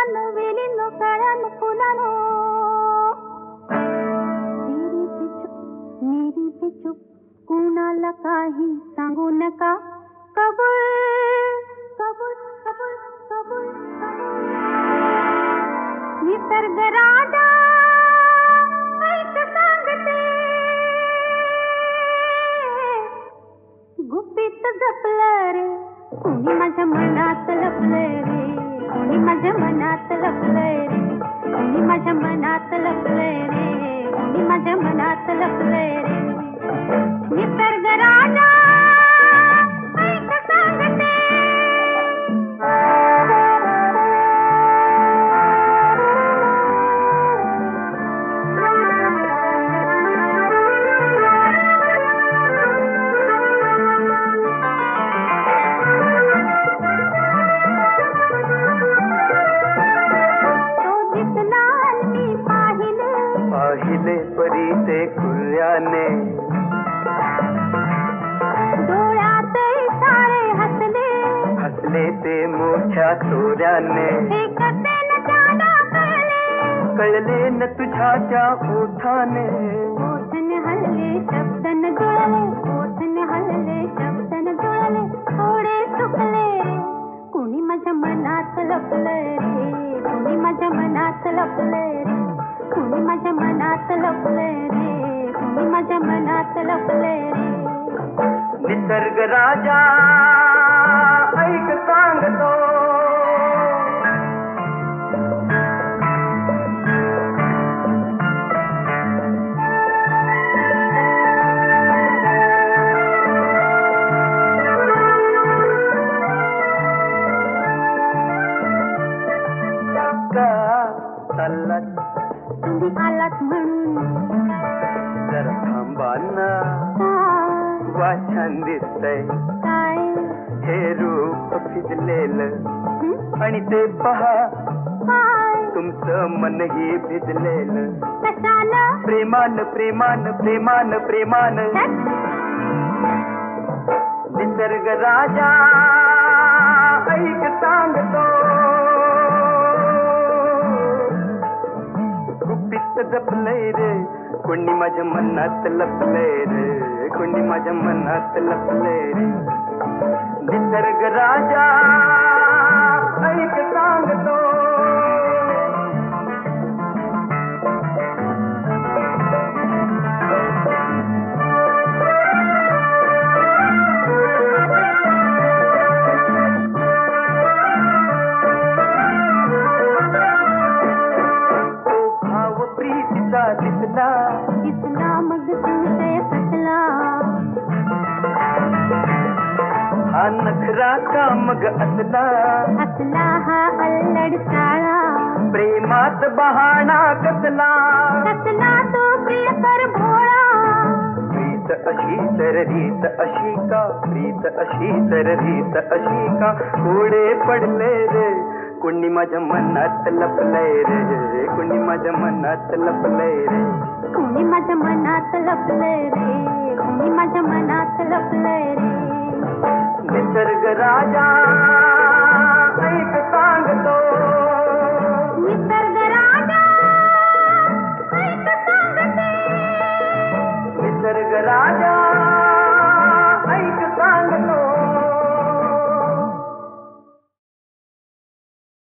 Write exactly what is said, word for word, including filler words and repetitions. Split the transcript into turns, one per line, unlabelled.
फुलानं वेलीनं काळ्यानं फुलानो तेरी भी चुप मेरी भी चुप कुणाला काही सांगू नका कबूल कबूल कबूल कबूल निसर्ग राजा ऐक सांगते गुपित जपलं रे कोणी माझ्या मनात लपलंय रे कोणी माझ्या मनात लपलंय रे कोणी माझ्या मनात लपलंय रे कोणी माझ्या मनात लपलंय रे निसर्ग राजा ऐक सांगते
परी ते कुर्याने
डोळ्यात सारे हसले
हसले ते मोठ्या तोऱ्याने
एकते न त्याला कळले
कळले न तुझ्या त्या ओठाने
ओठन हल्ले शब्दन जुळले ओठन हल्ले शब्दन जुळले थोडे चुकले कोणी माझ्या मनात लपलंय रे कोणी माझ्या मनात लपलंय रे कोणी माझ्या मनात लपलंय रे कोणी माझ्या मनात लपलंय रे
निसर्ग राजा ऐक सांगतो चाललात
तुम्ही आलात म्हणून
जरा थांबा ना वा छान दिसतंय
काय
हे रूप भिजलेलं आणि ते पहा
काय
तुमचं मनही भिजलेलं
कशानं
प्रेमान प्रेमान प्रेमान प्रेमान निसर्ग राजा ऐक सांगतो गुपित जपलंय रे कोणी माझ्या मनात लपलंय रे कोणी माझ्या मनात लपलंय रे निसर्ग राजा ऐक सांगतो दिसला
दिसला मग संशय फसला
हा नखरा का मग असला
असला हा अल्लड साळा
प्रेमात बहाणा कसला
कसला तो प्रियकर भोळा
प्रीत अशी तर रीत अशी का प्रीत अशी तर रीत अशी का कोडे पडले रे कोणी माझ्या मनात लपलंय रे कोणी माझ्या मनात लपलंय रे
कोणी माझ्या मनात लपलंय रे कोणी माझ्या मनात लपलंय रे
निसर्ग राजा